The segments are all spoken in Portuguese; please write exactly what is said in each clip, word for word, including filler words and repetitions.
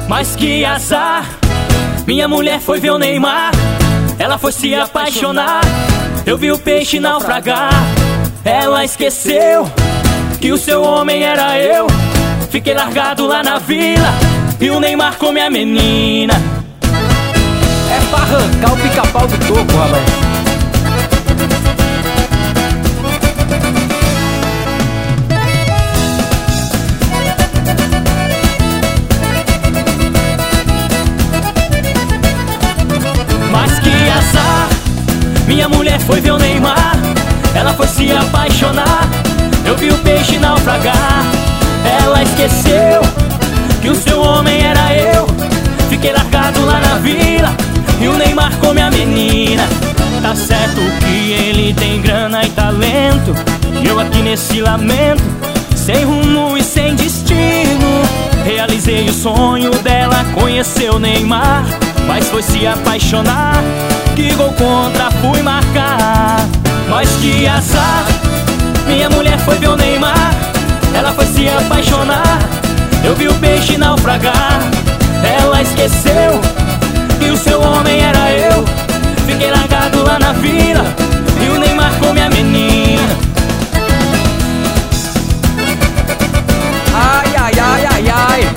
Mas que azar, minha mulher foi ver o Neymar, ela foi se apaixonar, eu vi o peixe naufragar. Ela esqueceu que o seu homem era eu, fiquei largado lá na vila e o Neymar come a menina. É pra arrancar o pica-pau do toco, rapaz. Minha mulher foi ver o Neymar, ela foi se apaixonar, eu vi o peixe naufragar. Ela esqueceu que o seu homem era eu, fiquei largado lá na vila e o Neymar come a menina. Tá certo que ele tem grana e talento, e eu aqui nesse lamento, sem rumo e sem destino. Realizei o sonho dela, conhecer o Neymar, mas foi se apaixonar, que gol contra fui marcar. Mas que azar, minha mulher foi ver o Neymar, ela foi se apaixonar, eu vi o peixe naufragar. Ela esqueceu que o seu homem era eu, fiquei largado lá na vila e o Neymar come a menina. Ai, ai, ai, ai, ai.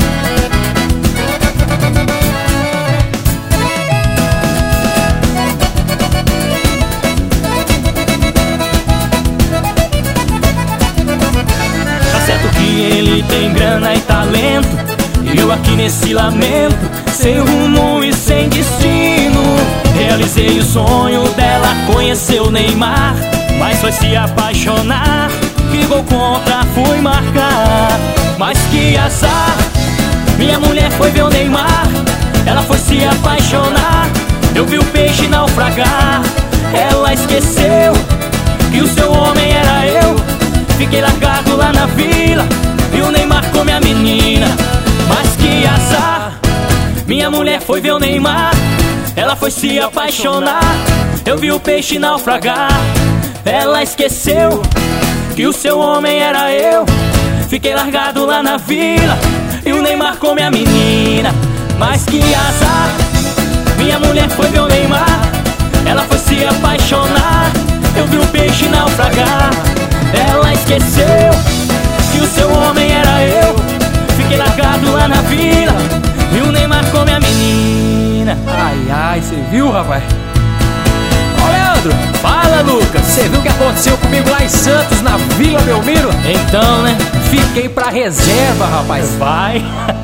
Que ele tem grana e talento, e eu aqui nesse lamento, sem rumo e sem destino. Realizei o sonho dela, conhecer o Neymar, mas foi se apaixonar, que gol contra fui marcar. Mas que azar, minha mulher foi ver o Neymar, ela foi se apaixonar, eu vi o peixe naufragar. Ela esqueceu que o seu homem era eu, fiquei largado lá na vila e o Neymar come a menina. Mas que azar, minha mulher foi ver o Neymar, ela foi se apaixonar, eu vi o peixe naufragar. Ela esqueceu que o seu homem era eu, fiquei largado lá na vila e o Neymar come a menina. Mas que azar, minha mulher foi ver o Neymar, ela foi se apaixonar, eu vi o peixe naufragar. Ela esqueceu que o seu homem era eu, fiquei largado lá na vila e o Neymar come a menina. Ai, ai, você viu, rapaz? Ô, Leandro, fala, Lucas. Você viu o que aconteceu comigo lá em Santos, na Vila Belmiro? Então, né? Fiquei pra reserva, rapaz. Vai.